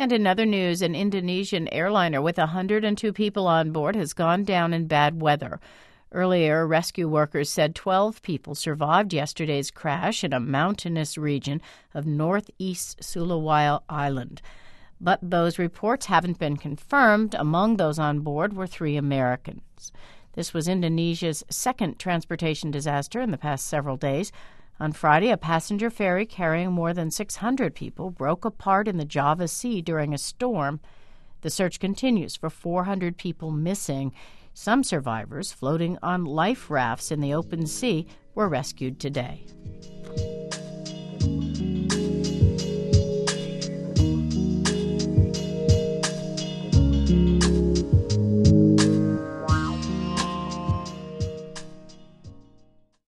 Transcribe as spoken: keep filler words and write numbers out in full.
And in other news, an Indonesian airliner with one hundred two people on board has gone down in bad weather. Earlier, rescue workers said twelve people survived yesterday's crash in a mountainous region of northeast Sulawesi Island. But those reports haven't been confirmed. Among those on board were three Americans. This was Indonesia's second transportation disaster in the past several days. On Friday, a passenger ferry carrying more than six hundred people broke apart in the Java Sea during a storm. The search continues for four hundred people missing. Some survivors floating on life rafts in the open sea were rescued today.